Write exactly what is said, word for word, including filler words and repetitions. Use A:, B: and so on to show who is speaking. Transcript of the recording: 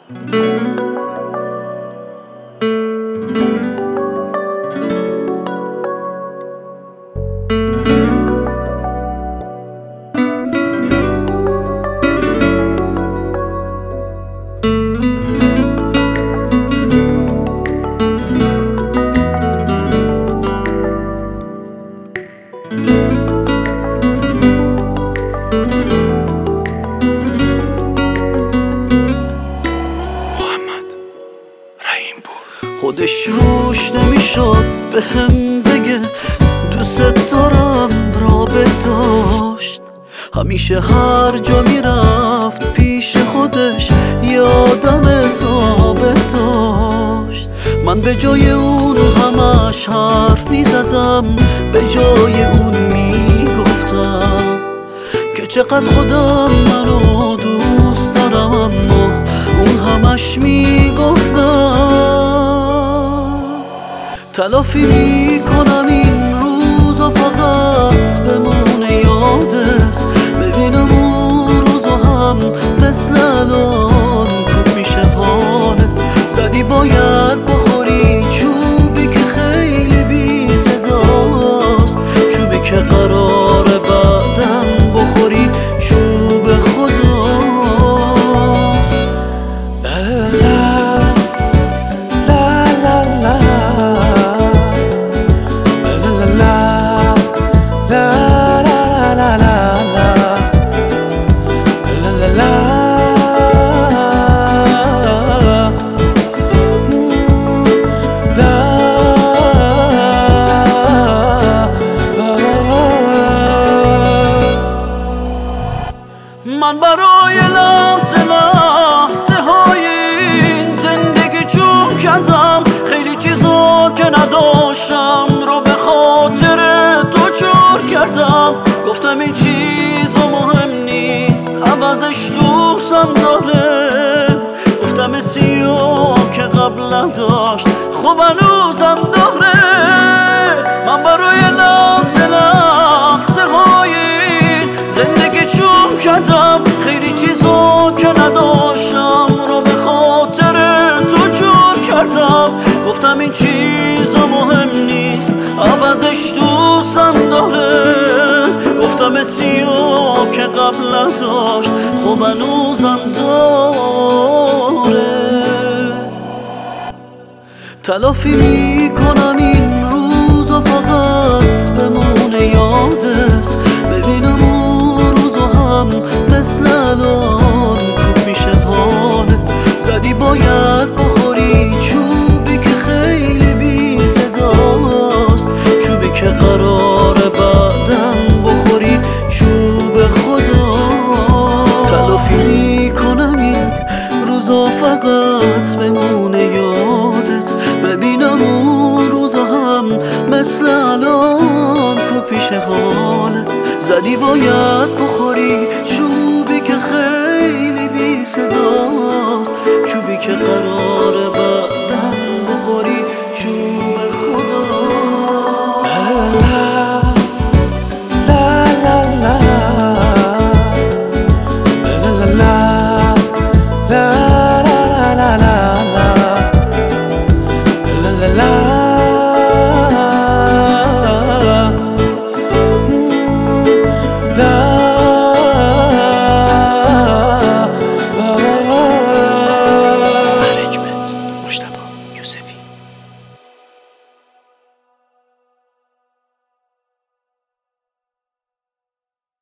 A: خودش روش نمیشد به هم بگه دوست دارم را بداشت. همیشه هر جا میرفت پیش خودش یادم ثابت داشت. من به جای اون همش حرف میزدم، به جای اون میگفتم که چقدر خودم منو دوست دارم، اما اون همش میگفتم تلافی میکنم این روزا فقط بمونه یادت. ببینم اون روزا هم مثل الان خوب میشه حالت. زدی باید بخوری چوبی که خیلی بی صداست، چوبی که قراره بعدم بخوری چوب خداست. من برای لحظه لحظه های این زندگی چون کندم، خیلی چیزا که نداشتم رو به خاطر تو جور کردم. گفتم این چیزا مهم نیست، عوضش دوستم داره. گفتم سیاه که قبلا داشت خوب هنوزم داره. من برای لحظه لحظه های این زندگی چون کردم، خیلی چیزا که نداشتم رو به خاطر تو جور کردم. گفتم این چیزا مهم نیست، عوضش دوستم داره. گفتم سیاه که قبلا داشت خوب هنوزم داره. تلافی میکنم این روزا فقط بمونه یادت. ببینم اون روزا هم مثل الان خوب میشه حالت. زدی باید بخوری چوبی که خیلی بی صداست، چوبی که قراره بعدم بخوری چوب خدا. تلافی میکنم این روزا فقط بمونه یادت. ببینم اون روزا هم مثل الان کو پیش حالت. زدی باید بخوری چوبی که خیلی بی صداست، چوبی که قراره